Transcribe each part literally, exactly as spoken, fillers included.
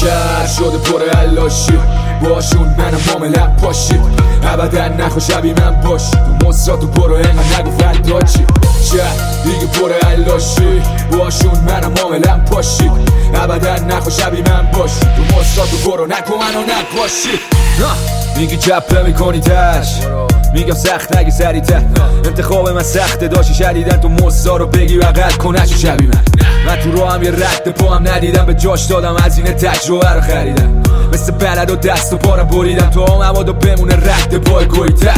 شهر شده پر علاشی، باشون منم معاملم پاشی، ابدا نخوا شبیه من باشی، تو مصراتو برو اینقدر نگو فردا چی. شهر دیگه پر علاشی، باشون منم معاملم پاشی، ابدا نخوا شبیه من باشی، تو مصراتو برو نکن منو نپاشی. میگی چپه میکنی تش، میگم سخت نگی سریعتر، انتخاب من سخته داشتی شدیدن تو مصرا رو بگی بغل کنشو شبیه من. من تو رو هم یه رد پا هم ندیدم، به جاش دادم از این تجربه رو خریدم، مثل بلد و دست و پارم بریدم تو هم مبادا بمونه رد پای گویتر.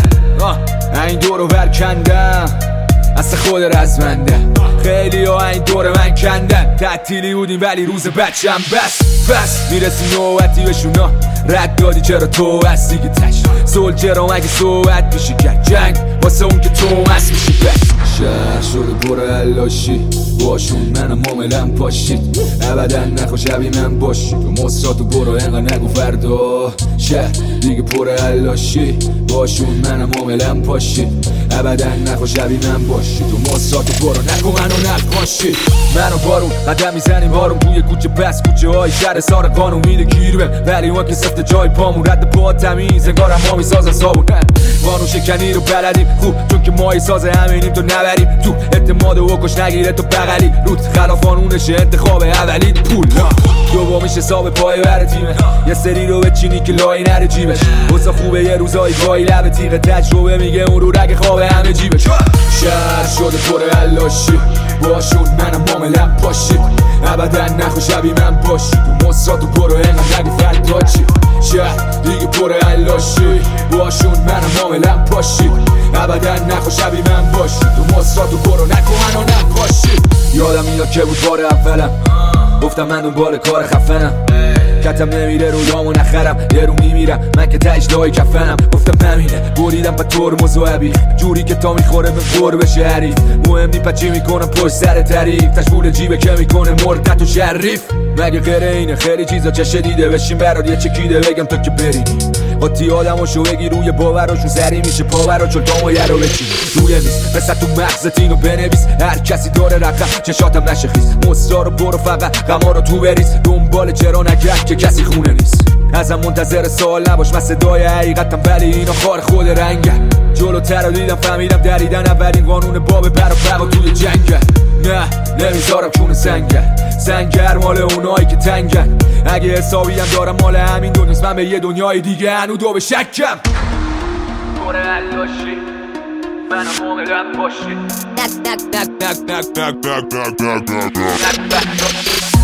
این دور رو برکندم اصلا خود رزمنده، خیلی ها این دور من کندن، تعطیلی بودیم ولی روز بچم بس بس میرسی نوبتی بهشونا، رد دادی چرا تو هستی که تش سول چرا مگه صحبت میشی کرد جنگ واسه اون که تو مست میشی بس. شهر شده پر علاشی، باشون منم معاملم پاشید، ابدا نخوا شبیه من باشی، تو مصراتو برو اینقدر نگو فردا. شهر دیگه پر علاشی، باشون منم معاملم پاشید، ابدا نخوا شبیه من باشی، تو مصراتو برو نکن منو نپاشی. منو بارون قدم میزنیم بارون توی کوچه بس کوچه های شهر سار قانون میده گیر بهم، ولی اون که سفت جای پامون رد پا تمیز انگارم ما میسازن صابون. قانون شکنی رو بلدیم خوب چون که ما ساز همینیم تو نبریم تو اعتماد و کش نگیره تو بغلی روت خلاف قانونشه انتخاب اولی پول دوم میشه حساب پای بر تیمه، یه سری رو بچینی که لای نره جیبش، واسه خوبه یه روزایی گاهی لب تیغ تجربه میگه اون رو رگ خواب همه جیبش. شهر شده پر علاشی، باشون منم معاملم پاشی، ابدا نخوا شبیه من باشی، تو مصراتو برو اینقدر نگو فردا چی. شهر دیگه پر علاشی، باشون منم معاملم پاشی، ابدا نخوا شبیه من باشی، تو مصراتو برو نکن منو نپاشی. یادم میاد که بود بار اولم گفتم من دنبال کار خفنم، کتم نمیره رویامو نخرم، یه رو میمیرم من که تجدای کفنم، گفتم همینه بریدم با ترمز و عبیق جوری که تا میخوره به خور بشه حریف، مهم نی پچی میکنم پشت سر تعریف، تشمول جیبه که میکنه مرتت و شریف، مگه غیر اینه خیلی چیزا چشه دیده بشین برات یه چکیده بگم تا که بری قاطی آدماشو بگی روی باوراشون سری میشه پاورا چون تامو یه رو بچین روی میز مثل تو مغزت اینو بنویس، هر کسی داره رقم چشاتم نشه خیز، مصرا رو برو فقط غما رو تو بریز، دنبال چرا نگرد که کسی خونه نیست، ازم منتظر سوال نباش من صدای حقیقتم ولی اینا خار خود رنگن، جلوتر رو دیدم فهمیدم دریدن اولین قانون باب بر و بقا توی جنگن، نه نمیذارم کونه سنگر سنگر مال اونایی که تنگن، اگه حسابی هم دارم مال همین دنیاست من به یه دنیای دیگه هنو دو به شکم. پر علاشی منم معاملم باشی، نک نک نک نک نک نک نک نک نک نک